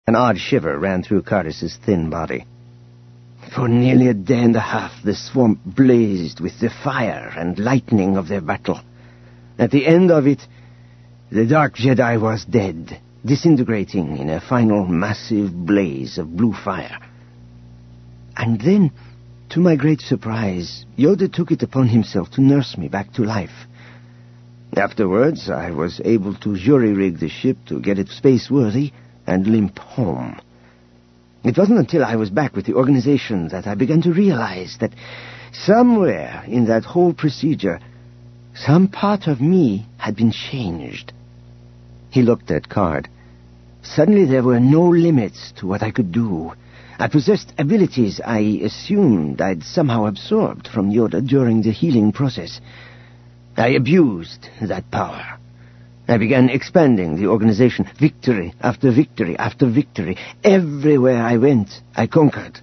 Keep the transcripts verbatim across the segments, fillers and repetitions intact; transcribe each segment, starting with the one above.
An odd shiver ran through Cardus's thin body. For nearly a day and a half, the swamp blazed with the fire and lightning of their battle. At the end of it, the Dark Jedi was dead, disintegrating in a final massive blaze of blue fire. And then, to my great surprise, Yoda took it upon himself to nurse me back to life. Afterwards, I was able to jury-rig the ship to get it space-worthy and limp home. It wasn't until I was back with the organization that I began to realize that somewhere in that whole procedure, some part of me had been changed. He looked at Card. Suddenly there were no limits to what I could do. I possessed abilities I assumed I'd somehow absorbed from Yoda during the healing process. I abused that power. I began expanding the organization, victory after victory after victory. Everywhere I went, I conquered.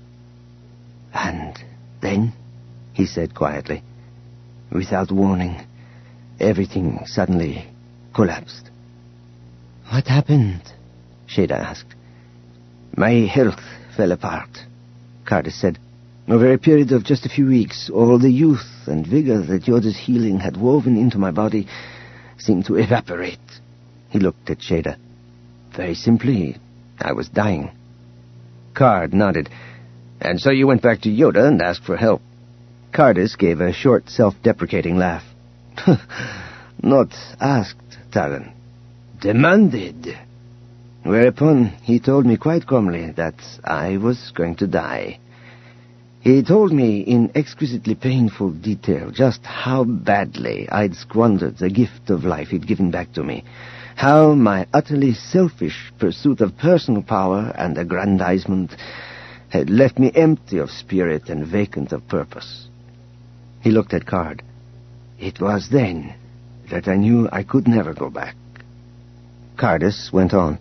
And then, he said quietly, without warning, everything suddenly collapsed. What happened? Shada asked. My health fell apart, Cardus said. Over a period of just a few weeks, all the youth and vigor that Yoda's healing had woven into my body seemed to evaporate. He looked at Shada. Very simply, I was dying. Card nodded. And so you went back to Yoda and asked for help. Cardus gave a short, self-deprecating laugh. Not asked, Talon. Demanded. Whereupon he told me quite calmly that I was going to die. He told me in exquisitely painful detail just how badly I'd squandered the gift of life he'd given back to me, how my utterly selfish pursuit of personal power and aggrandizement had left me empty of spirit and vacant of purpose. He looked at Card. It was then that I knew I could never go back. Cardus went on.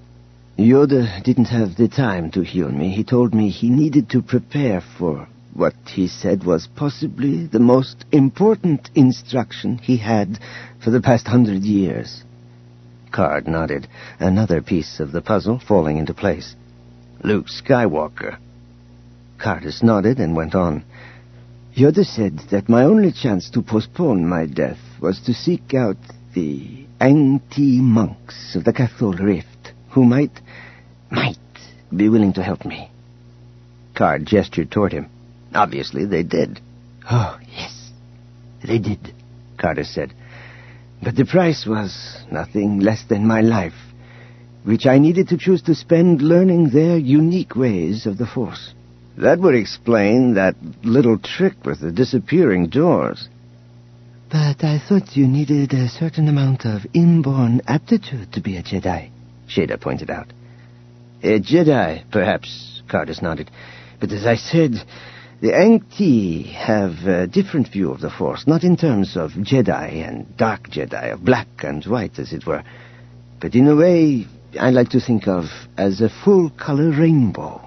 Yoda didn't have the time to heal me. He told me he needed to prepare for what he said was possibly the most important instruction he had for the past hundred years. Card nodded, another piece of the puzzle falling into place. Luke Skywalker. Cardus nodded and went on. Yoda said that my only chance to postpone my death was to seek out the Ang-Ti monks of the Cathol Rift, who might, might be willing to help me. Card gestured toward him. Obviously, they did. Oh, yes, they did, Cardus said. But the price was nothing less than my life, which I needed to choose to spend learning their unique ways of the Force. That would explain that little trick with the disappearing doors. But I thought you needed a certain amount of inborn aptitude to be a Jedi, Shada pointed out. A Jedi, perhaps, Cardus nodded. But as I said, the Ang-Ti have a different view of the Force, not in terms of Jedi and Dark Jedi, of black and white, as it were, but in a way I like to think of as a full-color rainbow.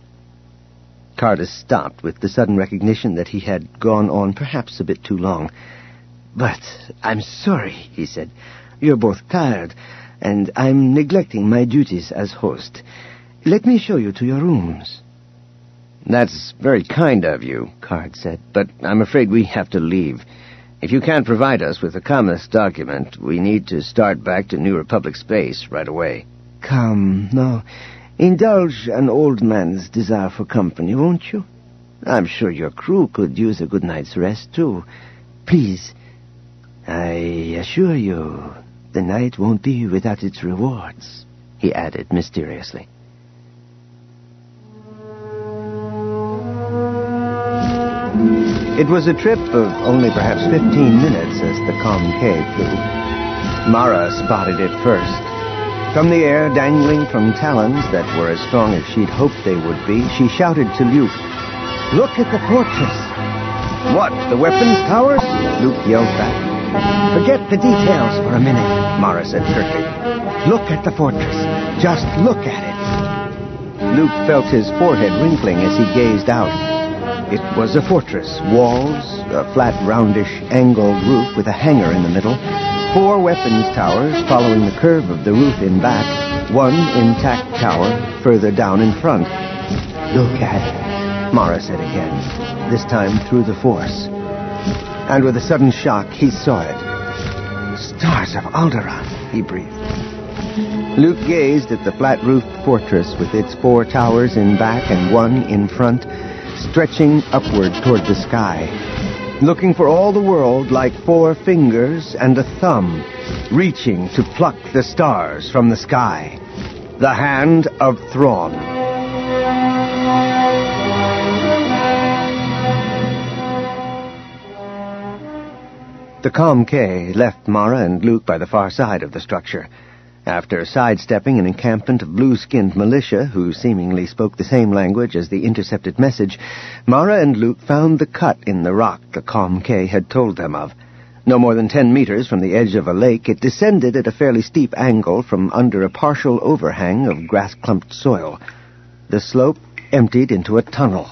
Cardus stopped with the sudden recognition that he had gone on perhaps a bit too long. But I'm sorry, he said. You're both tired, and I'm neglecting my duties as host. Let me show you to your rooms. That's very kind of you, Card said, but I'm afraid we have to leave. If you can't provide us with the Cometh document, we need to start back to New Republic space right away. Come, no. Indulge an old man's desire for company, won't you? I'm sure your crew could use a good night's rest, too. Please, I assure you, the night won't be without its rewards, he added mysteriously. It was a trip of only perhaps fifteen minutes as the Concave flew. Mara spotted it first. From the air, dangling from talons that were as strong as she'd hoped they would be, she shouted to Luke, "Look at the fortress!" "What, the weapons towers?" Luke yelled back. "Forget the details for a minute," Mara said curtly. "Look at the fortress. Just look at it." Luke felt his forehead wrinkling as he gazed out. It was a fortress. Walls, a flat, roundish, angled roof with a hangar in the middle, four weapons towers following the curve of the roof in back, one intact tower further down in front. "Look at it," Mara said again, this time through the Force. And with a sudden shock, he saw it. "Stars of Alderaan," he breathed. Luke gazed at the flat-roofed fortress with its four towers in back and one in front, stretching upward toward the sky, looking for all the world like four fingers and a thumb, reaching to pluck the stars from the sky. The hand of Thrawn. The Com K left Mara and Luke by the far side of the structure. After sidestepping an encampment of blue-skinned militia who seemingly spoke the same language as the intercepted message, Mara and Luke found the cut in the rock the Com K had told them of. No more than ten meters from the edge of a lake, it descended at a fairly steep angle from under a partial overhang of grass-clumped soil. The slope emptied into a tunnel.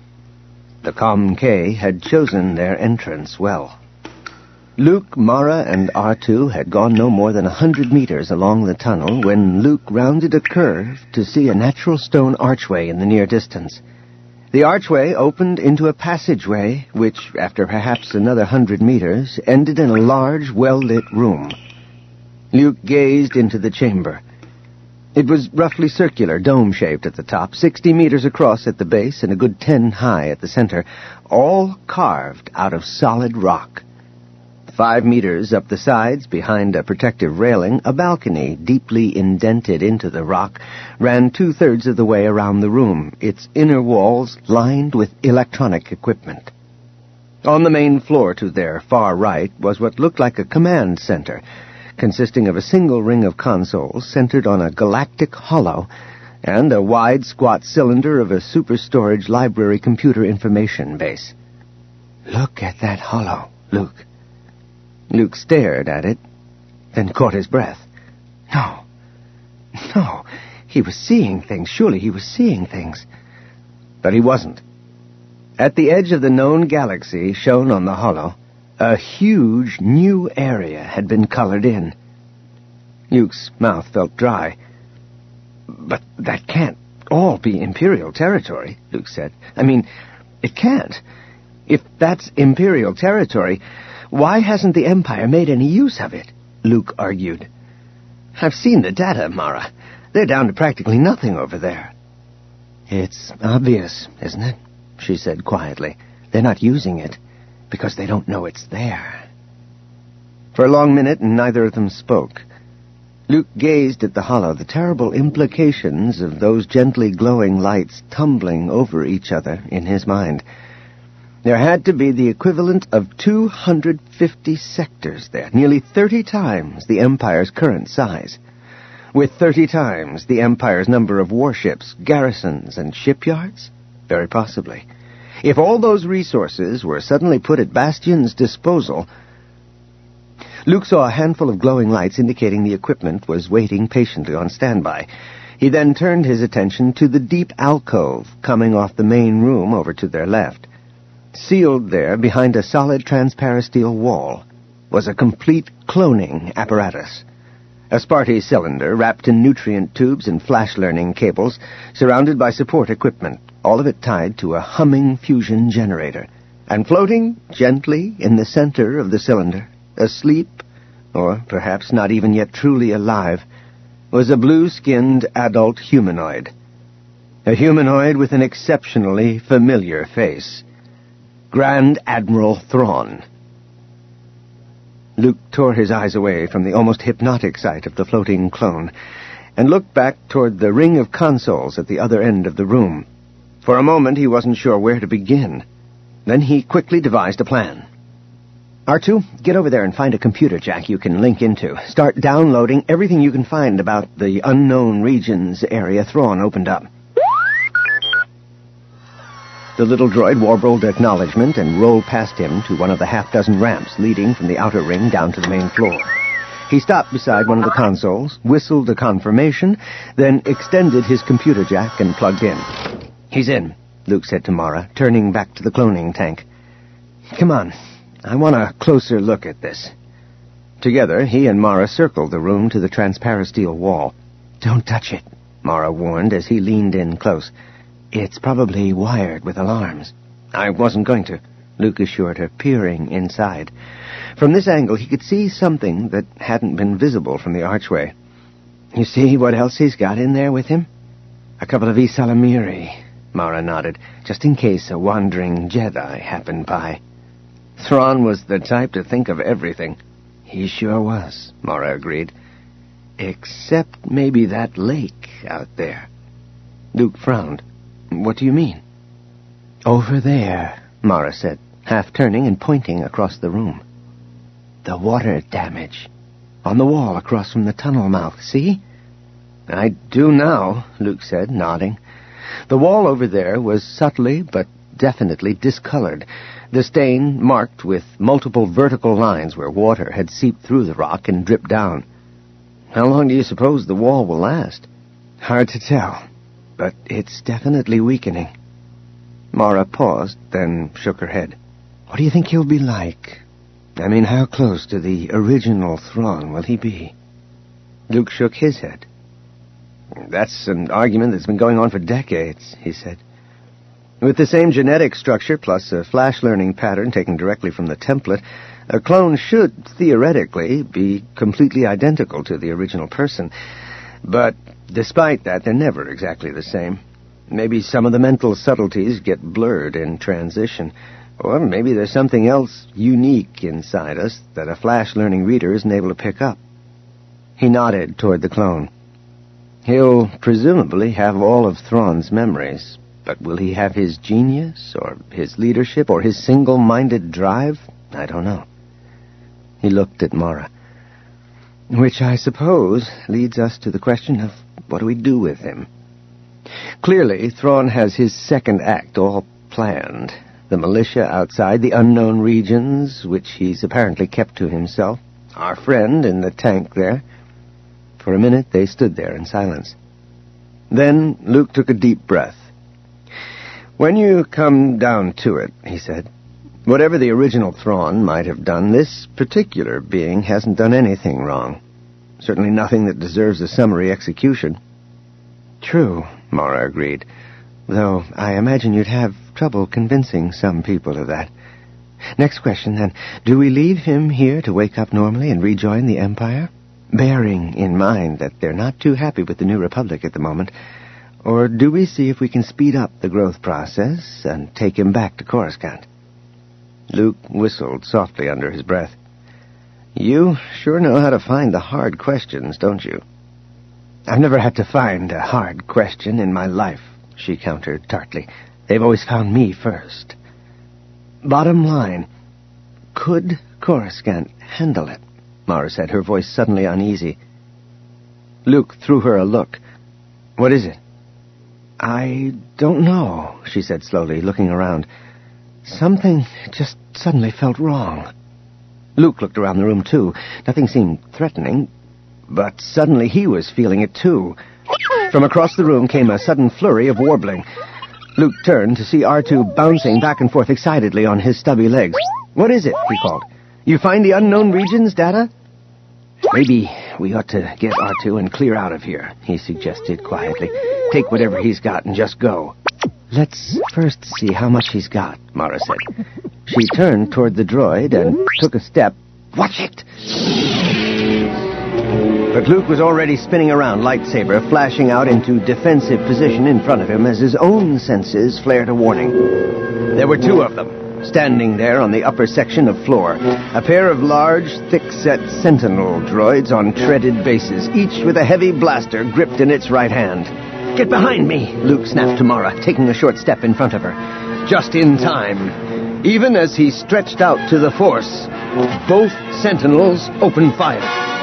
The Com K had chosen their entrance well. Luke, Mara, and R two had gone no more than a hundred meters along the tunnel when Luke rounded a curve to see a natural stone archway in the near distance. The archway opened into a passageway which, after perhaps another hundred meters, ended in a large, well-lit room. Luke gazed into the chamber. It was roughly circular, dome-shaped at the top, sixty meters across at the base and a good ten high at the center, all carved out of solid rock. Five meters up the sides, behind a protective railing, a balcony, deeply indented into the rock, ran two-thirds of the way around the room, its inner walls lined with electronic equipment. On the main floor to their far right was what looked like a command center, consisting of a single ring of consoles centered on a galactic hollow and a wide, squat cylinder of a super-storage library computer information base. "Look at that hollow, Luke." Luke stared at it, then caught his breath. No. No. He was seeing things. Surely he was seeing things. But he wasn't. At the edge of the known galaxy shown on the hollow, a huge new area had been colored in. Luke's mouth felt dry. "But that can't all be Imperial territory," Luke said. "I mean, it can't. If that's Imperial territory, why hasn't the Empire made any use of it?" Luke argued. "I've seen the data, Mara. They're down to practically nothing over there." "It's obvious, isn't it?" she said quietly. "They're not using it because they don't know it's there." For a long minute, neither of them spoke. Luke gazed at the hollow, the terrible implications of those gently glowing lights tumbling over each other in his mind. There had to be the equivalent of two hundred fifty sectors there, nearly thirty times the Empire's current size, with thirty times the Empire's number of warships, garrisons, and shipyards? Very possibly. If all those resources were suddenly put at Bastion's disposal... Luke saw a handful of glowing lights indicating the equipment was waiting patiently on standby. He then turned his attention to the deep alcove coming off the main room over to their left. Sealed there, behind a solid transparasteel wall, was a complete cloning apparatus. A Sparty cylinder wrapped in nutrient tubes and flash-learning cables, surrounded by support equipment, all of it tied to a humming fusion generator. And floating gently in the center of the cylinder, asleep, or perhaps not even yet truly alive, was a blue-skinned adult humanoid. A humanoid with an exceptionally familiar face. Grand Admiral Thrawn. Luke tore his eyes away from the almost hypnotic sight of the floating clone and looked back toward the ring of consoles at the other end of the room. For a moment he wasn't sure where to begin. Then he quickly devised a plan. R two, get over there and find a computer jack you can link into. Start downloading everything you can find about the unknown regions area Thrawn opened up. The little droid warbled acknowledgement and rolled past him to one of the half-dozen ramps leading from the outer ring down to the main floor. He stopped beside one of the consoles, whistled a confirmation, then extended his computer jack and plugged in. "He's in," Luke said to Mara, turning back to the cloning tank. "Come on. I want a closer look at this." Together, he and Mara circled the room to the transparasteel wall. Don't touch it, Mara warned as he leaned in close. It's probably wired with alarms. I wasn't going to, Luke assured her, peering inside. From this angle, he could see something that hadn't been visible from the archway. You see what else he's got in there with him? A couple of Ysalamiri, Mara nodded, just in case a wandering Jedi happened by. Thrawn was the type to think of everything. He sure was, Mara agreed. Except maybe that lake out there. Luke frowned. What do you mean? Over there, Mara said, half turning and pointing across the room. The water damage. On the wall across from the tunnel mouth, see? I do now, Luke said, nodding. The wall over there was subtly but definitely discolored, the stain marked with multiple vertical lines where water had seeped through the rock and dripped down. How long do you suppose the wall will last? Hard to tell, but it's definitely weakening. Mara paused, then shook her head. What do you think he'll be like? I mean, how close to the original Thrawn will he be? Luke shook his head. That's an argument that's been going on for decades, he said. With the same genetic structure, plus a flash learning pattern taken directly from the template, a clone should, theoretically, be completely identical to the original person. But despite that, they're never exactly the same. Maybe some of the mental subtleties get blurred in transition. Or maybe there's something else unique inside us that a flash-learning reader isn't able to pick up. He nodded toward the clone. He'll presumably have all of Thrawn's memories, but will he have his genius, or his leadership, or his single-minded drive? I don't know. He looked at Mara. Which, I suppose, leads us to the question of what do we do with him? Clearly, Thrawn has his second act all planned. The militia outside, the unknown regions, which he's apparently kept to himself, our friend in the tank there. For a minute, they stood there in silence. Then Luke took a deep breath. When you come down to it, he said, whatever the original Thrawn might have done, this particular being hasn't done anything wrong. Certainly nothing that deserves a summary execution. True, Mara agreed, though I imagine you'd have trouble convincing some people of that. Next question, then. Do we leave him here to wake up normally and rejoin the Empire? Bearing in mind that they're not too happy with the New Republic at the moment. Or do we see if we can speed up the growth process and take him back to Coruscant? Luke whistled softly under his breath. You sure know how to find the hard questions, don't you? I've never had to find a hard question in my life, she countered tartly. They've always found me first. Bottom line, could Coruscant handle it? Mara said, her voice suddenly uneasy. Luke threw her a look. What is it? I don't know, she said slowly, looking around. Something just suddenly felt wrong. Luke looked around the room, too. Nothing seemed threatening, but suddenly he was feeling it, too. From across the room came a sudden flurry of warbling. Luke turned to see R two bouncing back and forth excitedly on his stubby legs. What is it? He called. You find the unknown regions data? Maybe we ought to get R two and clear out of here, he suggested quietly. Take whatever he's got and just go. Let's first see how much he's got, Mara said. She turned toward the droid and took a step. Watch it! But Luke was already spinning around, lightsaber flashing out into defensive position in front of him as his own senses flared a warning. There were two of them, standing there on the upper section of floor, a pair of large, thick-set sentinel droids on treaded bases, each with a heavy blaster gripped in its right hand. Get behind me, Luke snapped to Mara, taking a short step in front of her. Just in time. Even as he stretched out to the Force, both sentinels opened fire.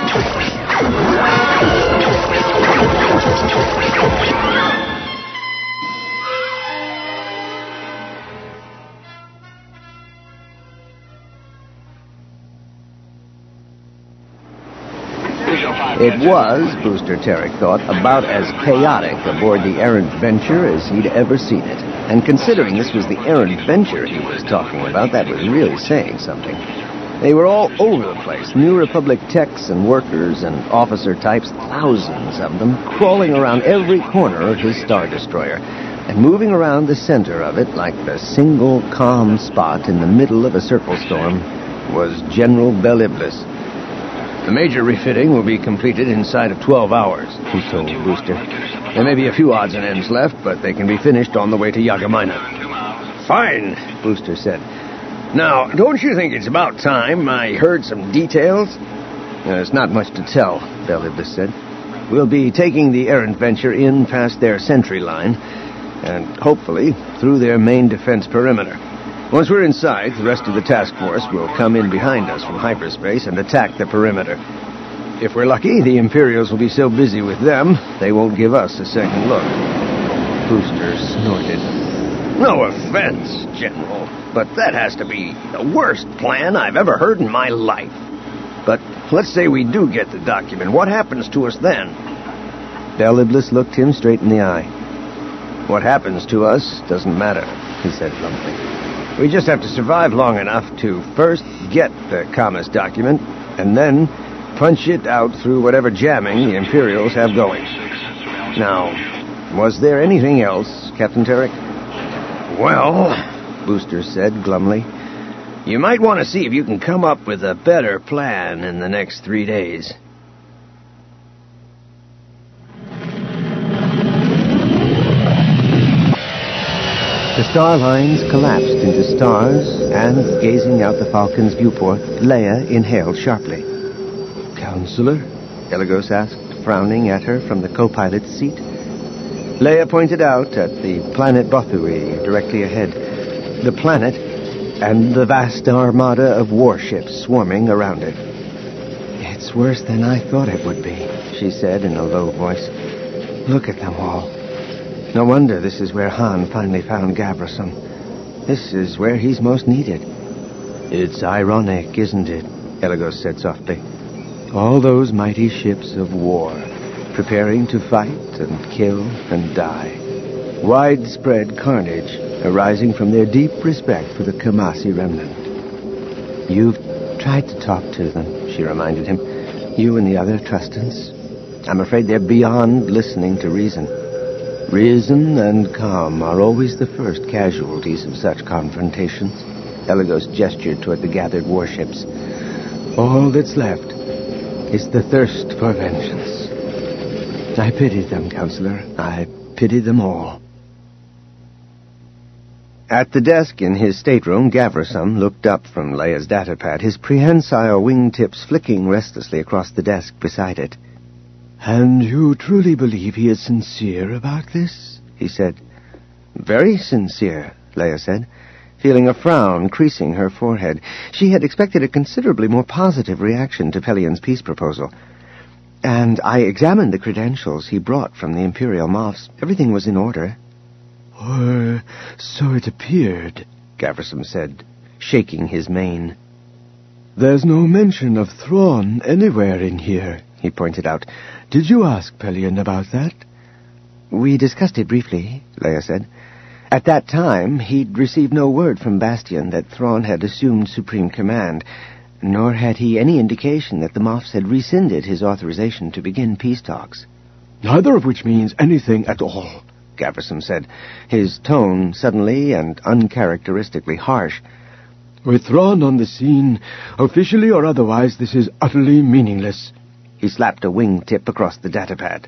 It was, Booster Terek thought, about as chaotic aboard the errant Venture as he'd ever seen it. And considering this was the errant Venture he was talking about, that was really saying something. They were all over the place. New Republic techs and workers and officer types, thousands of them, crawling around every corner of his Star Destroyer, and moving around the center of it like the single calm spot in the middle of a circle storm was General Bel Iblis. The major refitting will be completed inside of twelve hours, he told Booster. There may be a few odds and ends left, but they can be finished on the way to Yagamaina. Fine, Booster said. Now, don't you think it's about time I heard some details? There's not much to tell, Bel Iblis said. We'll be taking the errant venture in past their sentry line, and hopefully through their main defense perimeter. Once we're inside, the rest of the task force will come in behind us from hyperspace and attack the perimeter. If we're lucky, the Imperials will be so busy with them, they won't give us a second look. Booster snorted. No offense, General, but that has to be the worst plan I've ever heard in my life. But let's say we do get the document. What happens to us then? Bel Iblis looked him straight in the eye. What happens to us doesn't matter, he said bluntly. We just have to survive long enough to first get the Kama's document, and then punch it out through whatever jamming the Imperials have going. Now, was there anything else, Captain Tarek? Well, Booster said glumly, you might want to see if you can come up with a better plan in the next three days. The star lines collapsed into stars, and, gazing out the Falcon's viewport, Leia inhaled sharply. Counselor? Elagos asked, frowning at her from the co-pilot's seat. Leia pointed out at the planet Bothui, directly ahead. The planet and the vast armada of warships swarming around it. It's worse than I thought it would be, she said in a low voice. Look at them all. No wonder this is where Han finally found Gavrisson. This is where he's most needed. It's ironic, isn't it? Elagos said softly. All those mighty ships of war, preparing to fight and kill and die. Widespread carnage arising from their deep respect for the Kamasi remnant. You've tried to talk to them, she reminded him. You and the other Trustans. I'm afraid they're beyond listening to reason. Reason and calm are always the first casualties of such confrontations. Elagos gestured toward the gathered warships. All that's left is the thirst for vengeance. I pity them, Counselor. I pity them all. At the desk in his stateroom, Gavrisson looked up from Leia's datapad, his prehensile wingtips flicking restlessly across the desk beside it. And you truly believe he is sincere about this? He said. Very sincere, Leia said, feeling a frown creasing her forehead. She had expected a considerably more positive reaction to Pelian's peace proposal. And I examined the credentials he brought from the Imperial Moffs. Everything was in order. Or so it appeared, Gavrisson said, shaking his mane. There's no mention of Thrawn anywhere in here, he pointed out. Did you ask Pelian about that? We discussed it briefly, Leia said. At that time, he'd received no word from Bastion that Thrawn had assumed supreme command, nor had he any indication that the Moffs had rescinded his authorization to begin peace talks. Neither of which means anything at all, Gavrisson said, his tone suddenly and uncharacteristically harsh. With Thrawn on the scene, officially or otherwise, this is utterly meaningless. He slapped a wingtip across the datapad.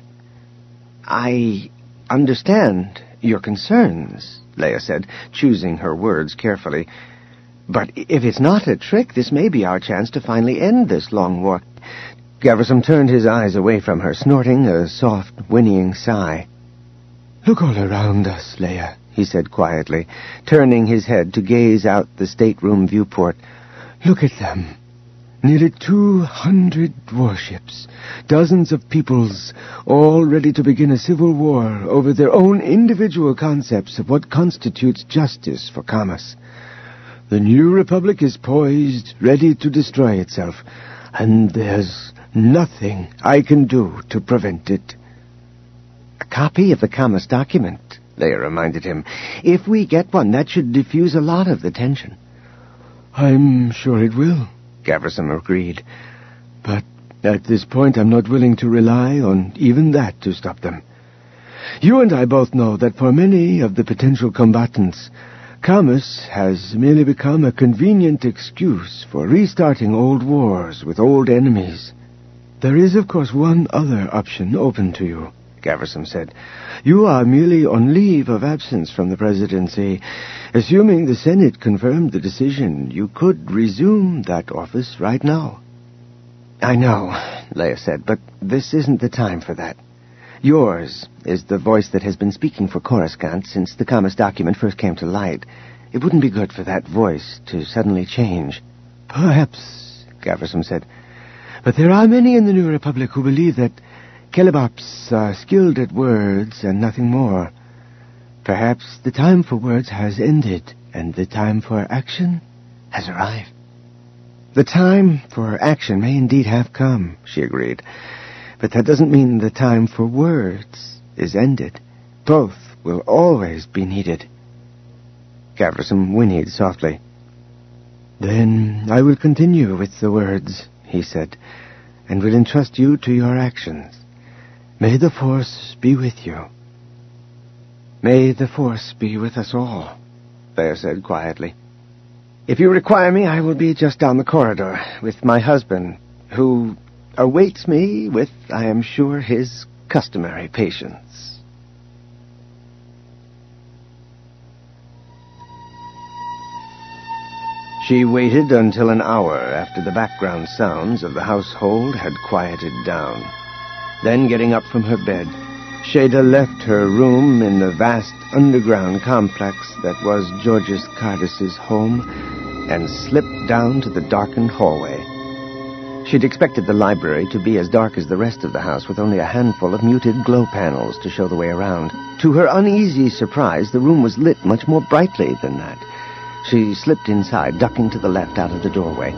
I understand your concerns, Leia said, choosing her words carefully. But if it's not a trick, this may be our chance to finally end this long war. Gavrisson turned his eyes away from her, snorting a soft, whinnying sigh. Look all around us, Leia, he said quietly, turning his head to gaze out the stateroom viewport. Look at them. Nearly two hundred warships, dozens of peoples, all ready to begin a civil war over their own individual concepts of what constitutes justice for Kamas. The New Republic is poised, ready to destroy itself, and there's nothing I can do to prevent it. A copy of the Kamas document, Leia reminded him. If we get one, that should diffuse a lot of the tension. I'm sure it will, Gavrisson agreed. But at this point, I'm not willing to rely on even that to stop them. You and I both know that for many of the potential combatants, Camus has merely become a convenient excuse for restarting old wars with old enemies. There is, of course, one other option open to you, Gavrisson said. You are merely on leave of absence from the presidency. Assuming the Senate confirmed the decision, you could resume that office right now. I know, Leia said, but this isn't the time for that. Yours is the voice that has been speaking for Coruscant since the Camus document first came to light. It wouldn't be good for that voice to suddenly change. Perhaps, Gavrisson said. But there are many in the New Republic who believe that Kelebaps are skilled at words and nothing more. Perhaps the time for words has ended, and the time for action has arrived. The time for action may indeed have come, she agreed. But that doesn't mean the time for words is ended. Both will always be needed. Gavrisson whinnied softly. Then I will continue with the words, he said, and will entrust you to your actions. May the Force be with you. May the Force be with us all, Leia said quietly. If you require me, I will be just down the corridor with my husband, who awaits me with, I am sure, his customary patience. She waited until an hour after the background sounds of the household had quieted down. Then, getting up from her bed, Shada left her room in the vast underground complex that was Georges Cardis's home and slipped down to the darkened hallway. She'd expected the library to be as dark as the rest of the house, with only a handful of muted glow panels to show the way around. To her uneasy surprise, the room was lit much more brightly than that. She slipped inside, ducking to the left out of the doorway.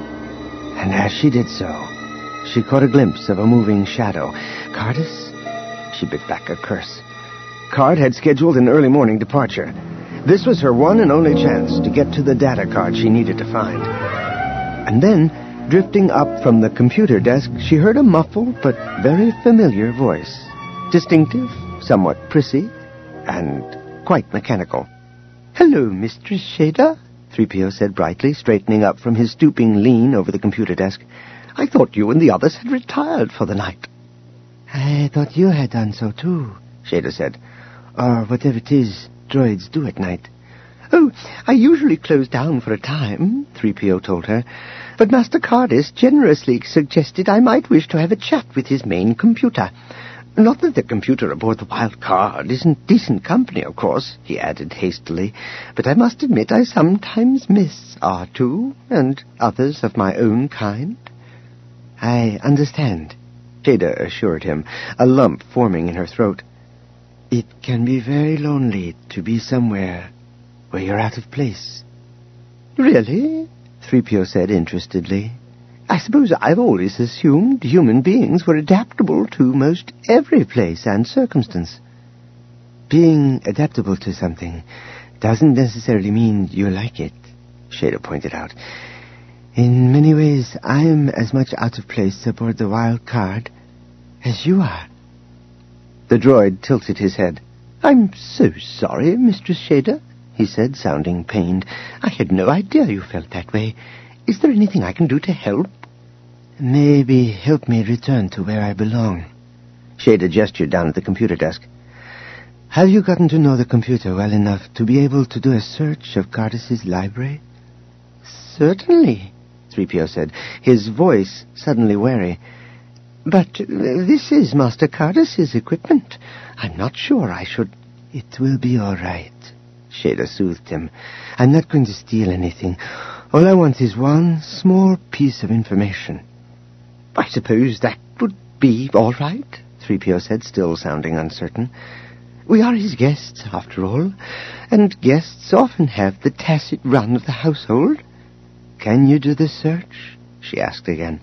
And as she did so, she caught a glimpse of a moving shadow. Cardis? She bit back a curse. Card had scheduled an early morning departure. This was her one and only chance to get to the data card she needed to find. And then, drifting up from the computer desk, she heard a muffled but very familiar voice. Distinctive, somewhat prissy, and quite mechanical. "Hello, Mistress Shada," three P O said brightly, straightening up from his stooping lean over the computer desk. "I thought you and the others had retired for the night." "I thought you had done so too," Shada said. "Or whatever it is droids do at night." "Oh, I usually close down for a time," three P O told her. "But Master Cardis generously suggested I might wish to have a chat with his main computer. Not that the computer aboard the Wild Card isn't decent company, of course," he added hastily, "but I must admit I sometimes miss R two and others of my own kind." "I understand," Shada assured him, a lump forming in her throat. "It can be very lonely to be somewhere where you're out of place." "Really?" three P O said interestedly. "I suppose I've always assumed human beings were adaptable to most every place and circumstance." "Being adaptable to something doesn't necessarily mean you like it," Shada pointed out. "In many ways, I'm as much out of place aboard the Wild Card as you are." The droid tilted his head. "I'm so sorry, Mistress Shada," he said, sounding pained. "I had no idea you felt that way. Is there anything I can do to help?" "Maybe help me return to where I belong." Shada gestured down at the computer desk. "Have you gotten to know the computer well enough to be able to do a search of Cardis's library?" "Certainly," three P O said, his voice suddenly wary. "But uh, this is Master Cardis's equipment. I'm not sure I should..." "It will be all right," Shada soothed him. "I'm not going to steal anything. All I want is one small piece of information." "I suppose that would be all right," three P O said, still sounding uncertain. "We are his guests, after all, and guests often have the tacit run of the household." "Can you do the search?" she asked again.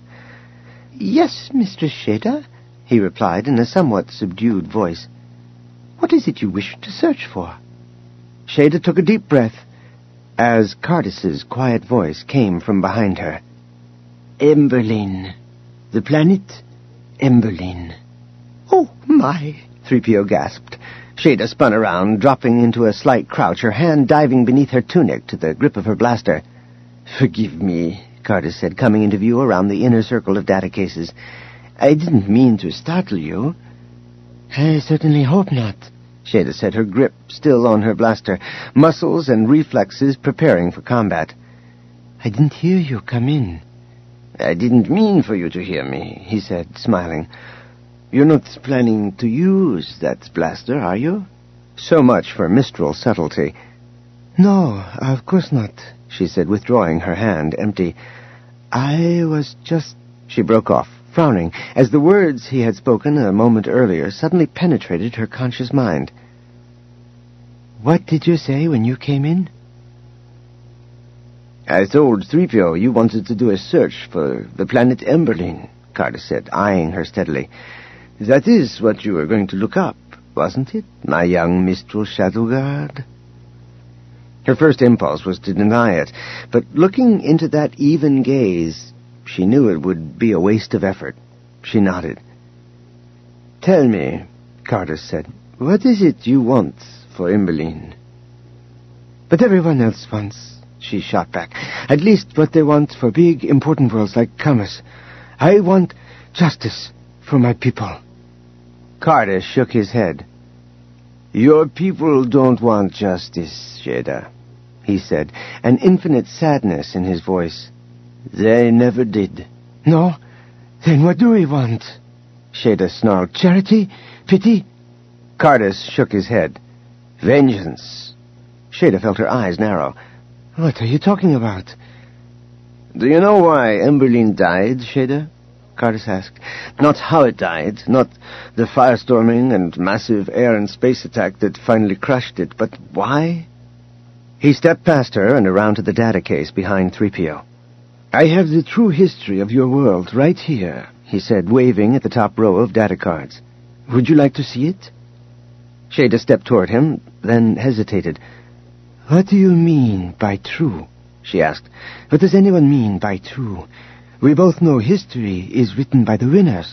"Yes, Mistress Shada," he replied in a somewhat subdued voice. "What is it you wish to search for?" Shada took a deep breath as Cardis's quiet voice came from behind her. Emberlin. The planet Emberlin. Oh, my, three P O gasped. Shada spun around, dropping into a slight crouch, her hand diving beneath her tunic to the grip of her blaster. Forgive me, Carter said, coming into view around the inner circle of data cases. I didn't mean to startle you. I certainly hope not, Shada said, her grip still on her blaster, muscles and reflexes preparing for combat. I didn't hear you come in. I didn't mean for you to hear me, he said, smiling. You're not planning to use that blaster, are you? So much for Mistral subtlety. No, of course not, she said, withdrawing her hand empty. I was just... She broke off, frowning, as the words he had spoken a moment earlier suddenly penetrated her conscious mind. What did you say when you came in? I told three P O you wanted to do a search for the planet Emberlin, Carter said, eyeing her steadily. That is what you were going to look up, wasn't it, my young Mistral Shadowguard? Her first impulse was to deny it, but looking into that even gaze, she knew it would be a waste of effort. She nodded. Tell me, Carter said, what is it you want for Emberlin? But everyone else wants, she shot back. At least what they want for big, important worlds like Camus. I want justice for my people. Carter shook his head. Your people don't want justice, Shada, he said, an infinite sadness in his voice. They never did. No? Then what do we want? Shada snarled. Charity? Pity? Carter shook his head. Vengeance. Shada felt her eyes narrow. What are you talking about? Do you know why Emberlin died, Shada? Carter asked. Not how it died, not the firestorming and massive air and space attack that finally crushed it, but why? He stepped past her and around to the data case behind three P O. I have the true history of your world right here, he said, waving at the top row of data cards. Would you like to see it? Shada stepped toward him, then hesitated. What do you mean by true? She asked. What does anyone mean by true? We both know history is written by the winners.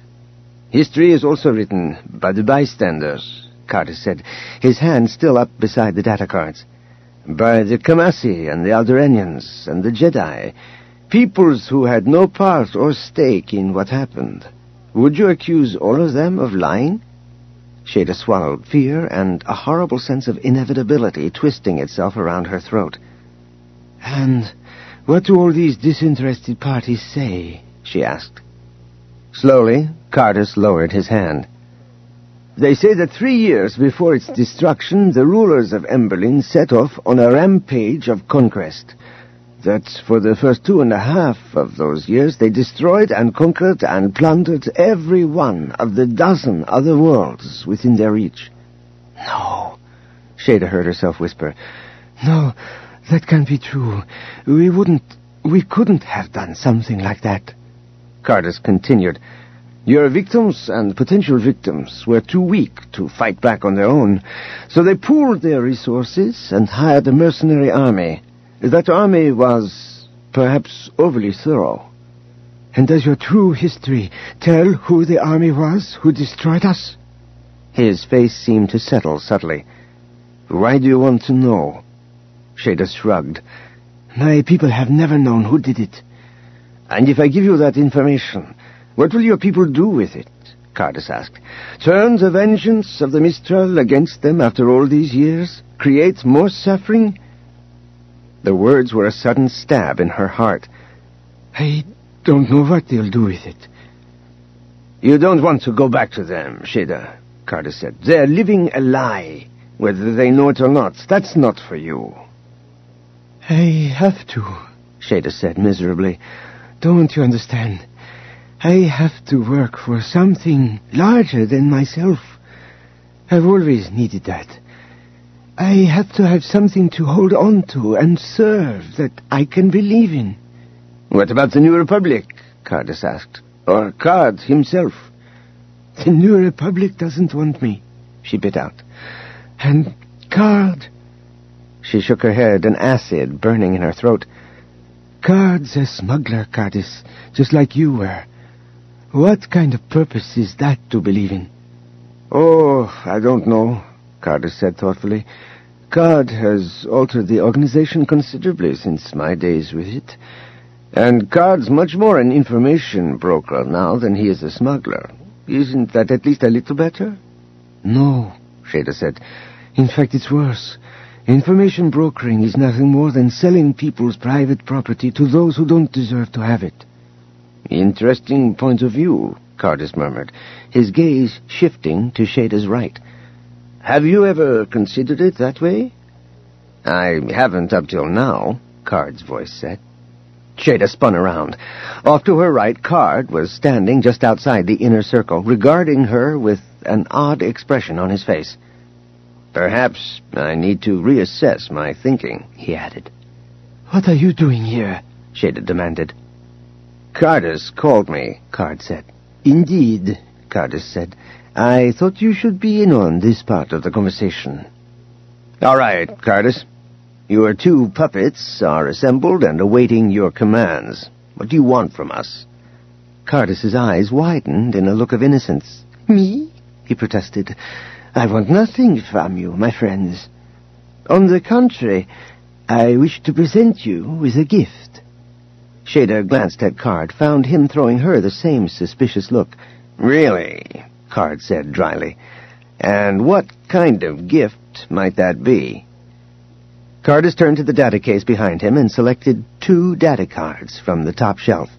History is also written by the bystanders, Carter said, his hand still up beside the data cards. By the Kamasi and the Alderaanians and the Jedi, peoples who had no part or stake in what happened. Would you accuse all of them of lying? Shada swallowed, fear and a horrible sense of inevitability twisting itself around her throat. And what do all these disinterested parties say? She asked. Slowly, Cardus lowered his hand. They say that three years before its destruction, the rulers of Emberlin set off on a rampage of conquest. That for the first two and a half of those years, they destroyed and conquered and plundered every one of the dozen other worlds within their reach. No, Shada heard herself whisper. No, that can't be true. We wouldn't, we couldn't have done something like that. Cardus continued. Your victims and potential victims were too weak to fight back on their own, so they pooled their resources and hired a mercenary army. That army was perhaps overly thorough. And does your true history tell who the army was who destroyed us? His face seemed to settle subtly. Why do you want to know? Shada shrugged. My people have never known who did it. And if I give you that information, what will your people do with it? Cardus asked. Turn the vengeance of the Mistral against them after all these years? Create more suffering? The words were a sudden stab in her heart. I don't know what they'll do with it. You don't want to go back to them, Shada, Cardus said. They're living a lie, whether they know it or not. That's not for you. I have to, Shada said miserably. Don't you understand? I have to work for something larger than myself. I've always needed that. I have to have something to hold on to and serve that I can believe in. What about the New Republic? Cardus asked. Or Card himself? The New Republic doesn't want me, she bit out. And Card... She shook her head, an acid burning in her throat. Card's a smuggler, Cardis, just like you were. What kind of purpose is that to believe in? Oh, I don't know, Cardis said thoughtfully. Card has altered the organization considerably since my days with it. And Card's much more an information broker now than he is a smuggler. Isn't that at least a little better? No, Shada said. In fact, it's worse. Information brokering is nothing more than selling people's private property to those who don't deserve to have it. Interesting point of view, Cardis murmured, his gaze shifting to Shada's right. Have you ever considered it that way? I haven't up till now, Card's voice said. Shada spun around. Off to her right, Card was standing just outside the inner circle, regarding her with an odd expression on his face. Perhaps I need to reassess my thinking, he added. What are you doing here? Shada demanded. Cardis called me, Card said. Indeed, Cardis said. I thought you should be in on this part of the conversation. All right, Cardis. Your two puppets are assembled and awaiting your commands. What do you want from us? Cardis's eyes widened in a look of innocence. Me? He protested. I want nothing from you, my friends. On the contrary, I wish to present you with a gift. Shada glanced at Card, found him throwing her the same suspicious look. Really? Card said dryly. And what kind of gift might that be? Cardis turned to the data case behind him and selected two data cards from the top shelf.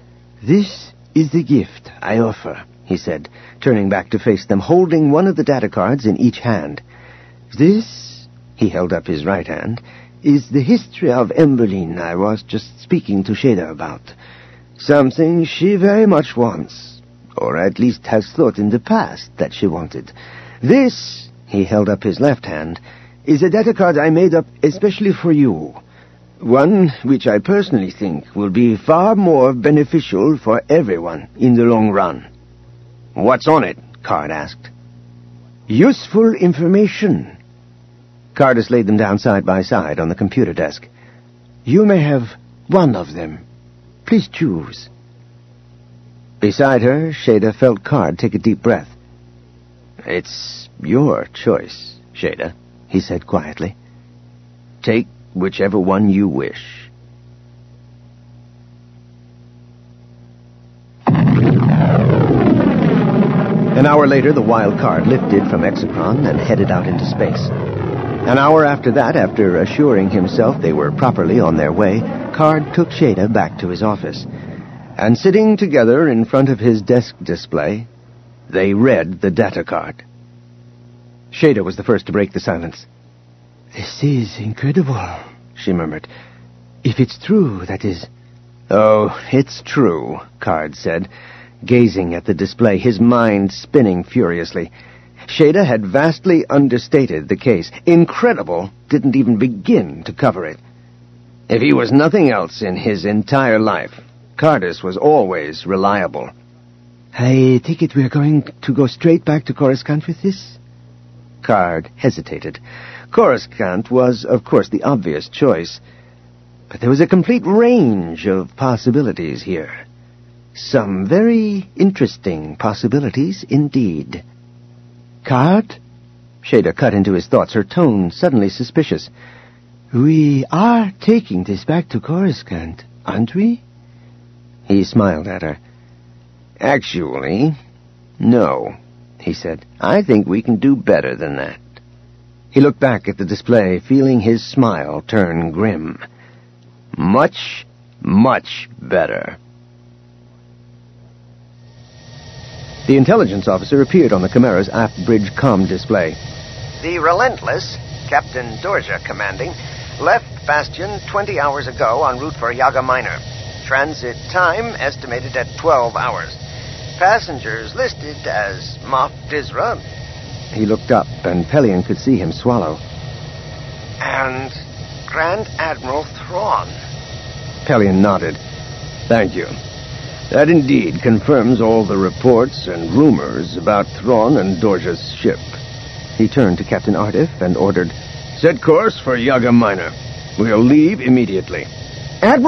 This is the gift I offer, he said, turning back to face them, holding one of the data cards in each hand. This, he held up his right hand, is the history of Emberlin I was just speaking to Shada about. Something she very much wants, or at least has thought in the past that she wanted. This, he held up his left hand, is a data card I made up especially for you. One which I personally think will be far more beneficial for everyone in the long run. What's on it? Card asked. Useful information. Cardis laid them down side by side on the computer desk. You may have one of them. Please choose. Beside her, Shada felt Card take a deep breath. It's your choice, Shada, he said quietly. Take whichever one you wish. An hour later, the wild card lifted from Exocron and headed out into space. An hour after that, after assuring himself they were properly on their way, Card took Shada back to his office. And sitting together in front of his desk display, they read the data card. Shada was the first to break the silence. This is incredible, she murmured. If it's true, that is. Oh, it's true, Card said, gazing at the display, his mind spinning furiously. Shada had vastly understated the case. Incredible didn't even begin to cover it. If he was nothing else in his entire life, Cardis was always reliable. I take it we're going to go straight back to Coruscant with this? Card hesitated. Coruscant was, of course, the obvious choice, but there was a complete range of possibilities here. Some very interesting possibilities indeed. Card? Shada cut into his thoughts, her tone suddenly suspicious. We are taking this back to Coruscant, aren't we? He smiled at her. Actually, no, he said. I think we can do better than that. He looked back at the display, feeling his smile turn grim. Much, much better. The intelligence officer appeared on the Chimera's aft bridge comm display. The Relentless, Captain Dorja commanding, left Bastion twenty hours ago en route for Yaga Minor. Transit time estimated at twelve hours. Passengers listed as Moff Dizra. He looked up, and Pelion could see him swallow. And Grand Admiral Thrawn. Pelion nodded. Thank you. That indeed confirms all the reports and rumors about Thrawn and Dorja's ship. He turned to Captain Artif and ordered, Set course for Yaga Minor. We'll leave immediately. Admiral!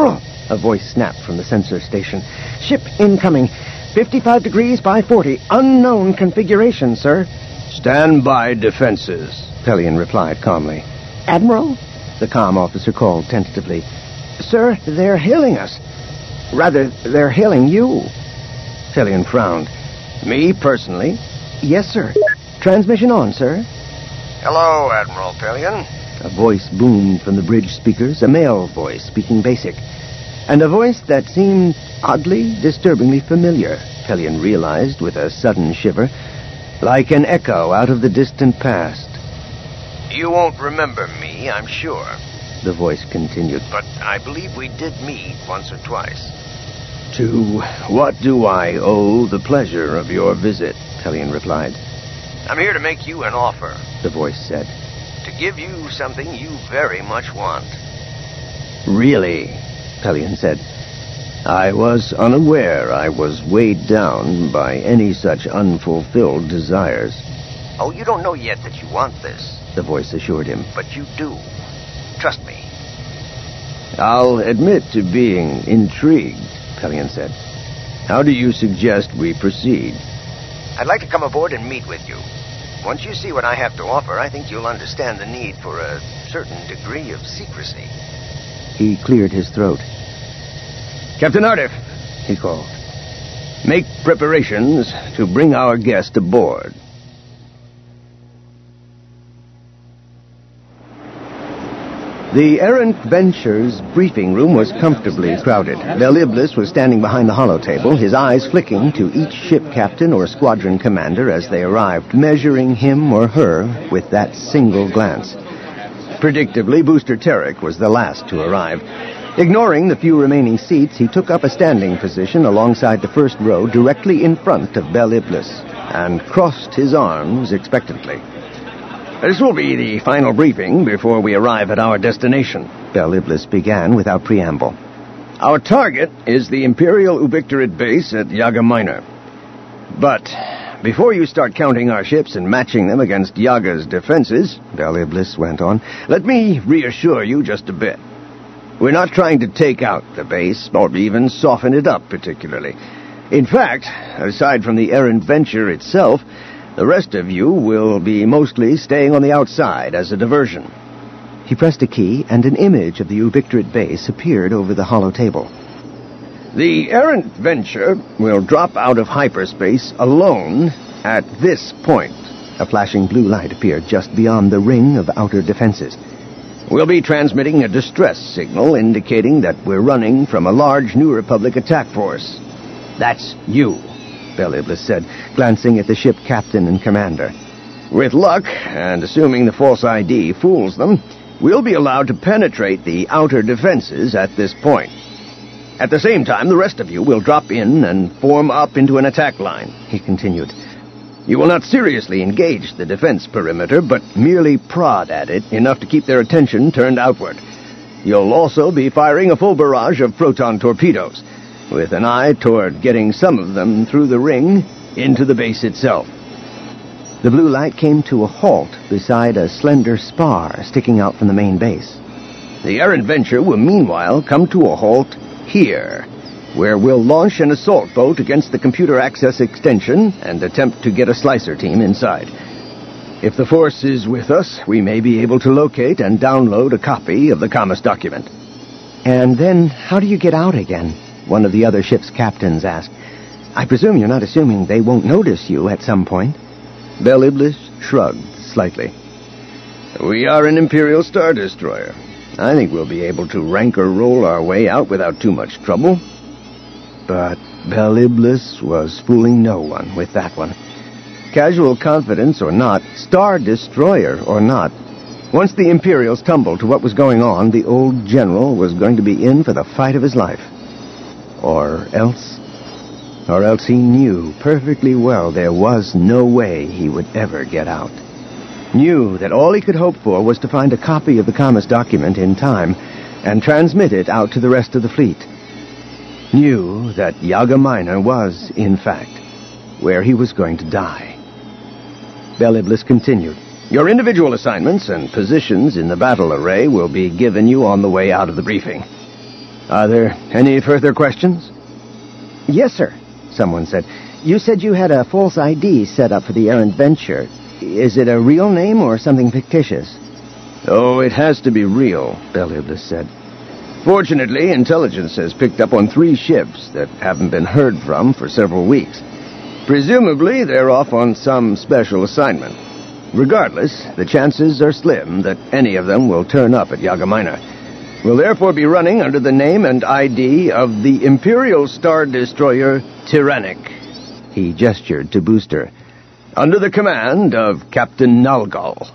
A voice snapped from the sensor station. Ship incoming. fifty-five degrees by forty. Unknown configuration, sir. Stand by defenses, Pelion replied calmly. Admiral? The comm officer called tentatively. Sir, they're hailing us. Rather, they're hailing you. Pelion frowned. Me, personally? Yes, sir. Transmission on, sir. Hello, Admiral Pelion. A voice boomed from the bridge speakers, a male voice speaking basic. And a voice that seemed oddly, disturbingly familiar, Pelion realized with a sudden shiver, like an echo out of the distant past. You won't remember me, I'm sure, the voice continued. But I believe we did meet once or twice. To what do I owe the pleasure of your visit? Pelion replied. I'm here to make you an offer, the voice said. To give you something you very much want. Really? Pelion said. I was unaware I was weighed down by any such unfulfilled desires. Oh, you don't know yet that you want this, the voice assured him. But you do. Trust me. I'll admit to being intrigued, Pelion said. How do you suggest we proceed? I'd like to come aboard and meet with you. Once you see what I have to offer, I think you'll understand the need for a certain degree of secrecy. He cleared his throat. Captain Artif, he called. Make preparations to bring our guest aboard. The Errant Venture's briefing room was comfortably crowded. Bel Iblis was standing behind the holotape, his eyes flicking to each ship captain or squadron commander as they arrived, measuring him or her with that single glance. Predictably, Booster Terek was the last to arrive. Ignoring the few remaining seats, he took up a standing position alongside the first row directly in front of Bel Iblis and crossed his arms expectantly. This will be the final briefing before we arrive at our destination, Bel Iblis began without preamble. Our target is the Imperial Ubictorate base at Yaga Minor. But before you start counting our ships and matching them against Yaga's defenses, Bel Iblis went on, let me reassure you just a bit. We're not trying to take out the base or even soften it up particularly. In fact, aside from the Errant Venture itself, the rest of you will be mostly staying on the outside as a diversion. He pressed a key, and an image of the Ubictorate base appeared over the holotable. The Errant Venture will drop out of hyperspace alone at this point. A flashing blue light appeared just beyond the ring of outer defenses. We'll be transmitting a distress signal indicating that we're running from a large New Republic attack force. That's you, Bel Iblis said, glancing at the ship captain and commander. With luck, and assuming the false I D fools them, we'll be allowed to penetrate the outer defenses at this point. At the same time, the rest of you will drop in and form up into an attack line, he continued. You will not seriously engage the defense perimeter, but merely prod at it enough to keep their attention turned outward. You'll also be firing a full barrage of proton torpedoes, with an eye toward getting some of them through the ring into the base itself. The blue light came to a halt beside a slender spar sticking out from the main base. The Errant Venture will meanwhile come to a halt here, where we'll launch an assault boat against the computer access extension and attempt to get a slicer team inside. If the Force is with us, we may be able to locate and download a copy of the Comus document. And then, how do you get out again? One of the other ship's captains asked. I presume you're not assuming they won't notice you at some point? Bel Iblis shrugged slightly. We are an Imperial Star Destroyer. I think we'll be able to rank or roll our way out without too much trouble. But Bel Iblis was fooling no one with that one. Casual confidence or not, Star Destroyer or not, once the Imperials tumbled to what was going on, the old general was going to be in for the fight of his life. Or else... Or else he knew perfectly well there was no way he would ever get out. Knew that all he could hope for was to find a copy of the Comus document in time and transmit it out to the rest of the fleet. Knew that Yaga Minor was, in fact, where he was going to die. Bel Iblis continued. Your individual assignments and positions in the battle array will be given you on the way out of the briefing. Are there any further questions? Yes, sir, someone said. You said you had a false I D set up for the errant venture. Is it a real name or something fictitious? Oh, it has to be real, Bel-Iblis said. Fortunately, intelligence has picked up on three ships that haven't been heard from for several weeks. Presumably, they're off on some special assignment. Regardless, the chances are slim that any of them will turn up at Yaga Minor. We'll therefore be running under the name and I D of the Imperial Star Destroyer Tyrannic. He gestured to Booster. Under the command of Captain Nalgal.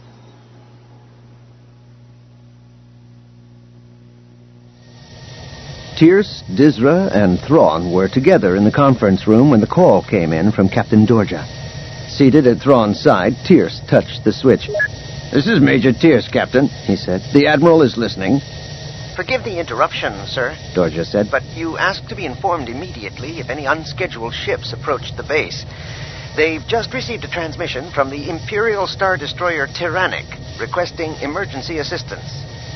Tierce, Dizra, and Thrawn were together in the conference room when the call came in from Captain Dorja. Seated at Thrawn's side, Tierce touched the switch. This is Major Tierce, Captain, he said. The Admiral is listening. Forgive the interruption, sir, Dorja said. But you asked to be informed immediately if any unscheduled ships approached the base. They've just received a transmission from the Imperial Star Destroyer Tyrannic, requesting emergency assistance.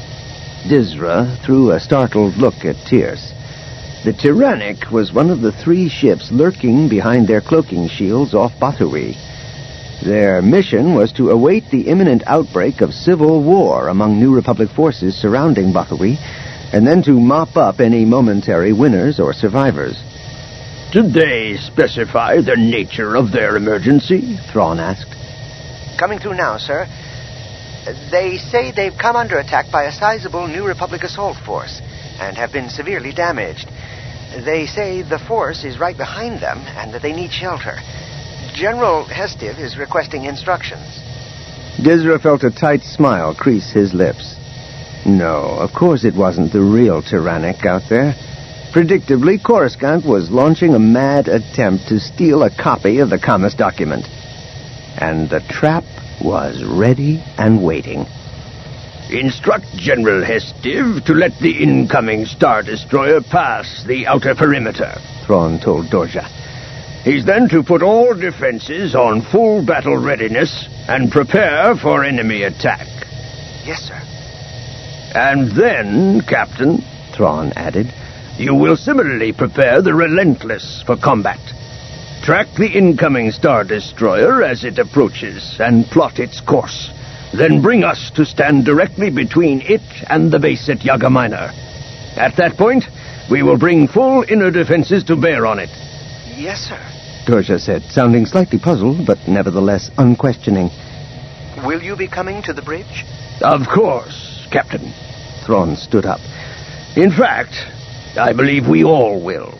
Dizra threw a startled look at Tierce. The Tyrannic was one of the three ships lurking behind their cloaking shields off Bathory. Their mission was to await the imminent outbreak of civil war among New Republic forces surrounding Bathory, and then to mop up any momentary winners or survivors. Did they specify the nature of their emergency? Thrawn asked. Coming through now, sir. They say they've come under attack by a sizable New Republic assault force and have been severely damaged. They say the force is right behind them and that they need shelter. General Hestive is requesting instructions. Dizra felt a tight smile crease his lips. No, of course it wasn't the real Tyrannic out there. Predictably, Coruscant was launching a mad attempt to steal a copy of the Kamas document. And the trap was ready and waiting. Instruct General Hestive to let the incoming Star Destroyer pass the outer perimeter, Thrawn told Dorja. He's then to put all defenses on full battle readiness and prepare for enemy attack. Yes, sir. And then, Captain, Thrawn added, you will similarly prepare the Relentless for combat. Track the incoming Star Destroyer as it approaches and plot its course. Then bring us to stand directly between it and the base at Yaga Minor. At that point, we will bring full inner defenses to bear on it. Yes, sir, Dorja said, sounding slightly puzzled, but nevertheless unquestioning. Will you be coming to the bridge? Of course, Captain. Thrawn stood up. In fact, I believe we all will.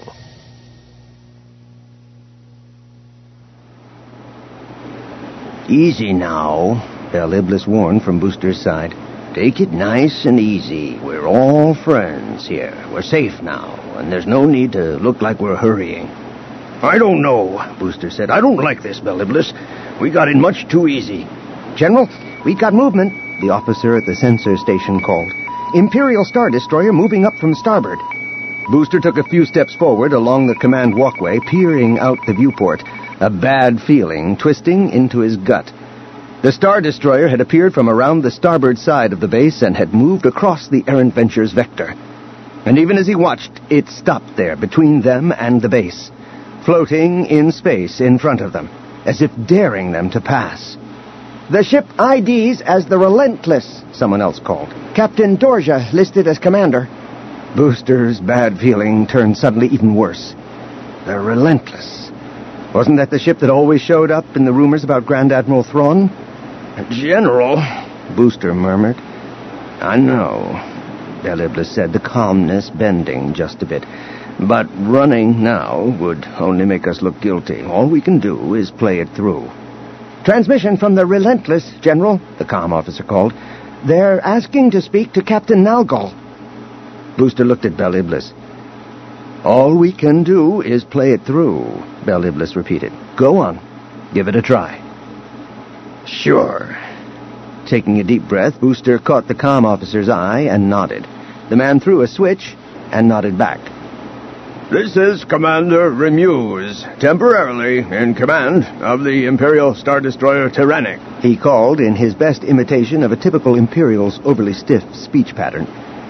Easy now, Bel-Iblis warned from Booster's side. Take it nice and easy. We're all friends here. We're safe now, and there's no need to look like we're hurrying. I don't know, Booster said. I don't like this, Bel-Iblis. We got in much too easy. General, we got movement, the officer at the sensor station called. Imperial Star Destroyer moving up from starboard. Booster took a few steps forward along the command walkway, peering out the viewport, a bad feeling twisting into his gut. The Star Destroyer had appeared from around the starboard side of the base and had moved across the errant venture's vector. And even as he watched, it stopped there between them and the base, floating in space in front of them, as if daring them to pass. The ship I Ds as the Relentless, someone else called. Captain Dorja listed as commander. Booster's bad feeling turned suddenly even worse. The Relentless. Wasn't that the ship that always showed up in the rumors about Grand Admiral Thrawn? General, Booster murmured. I know, Bel-Iblis said, the calmness bending just a bit. But running now would only make us look guilty. All we can do is play it through. Transmission from the Relentless, General, the comm officer called. They're asking to speak to Captain Nalgal. Booster looked at Bel-Iblis. All we can do is play it through, Bel-Iblis repeated. Go on. Give it a try. Sure. Taking a deep breath, Booster caught the comm officer's eye and nodded. The man threw a switch and nodded back. This is Commander Remuse, temporarily in command of the Imperial Star Destroyer Tyrannic, he called in his best imitation of a typical Imperial's overly stiff speech pattern.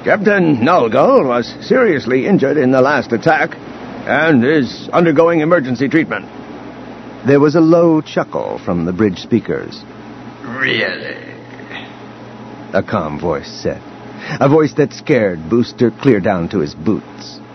Captain Nullgull was seriously injured in the last attack and is undergoing emergency treatment. There was a low chuckle from the bridge speakers. Really? A calm voice said. A voice that scared Booster clear down to his boots.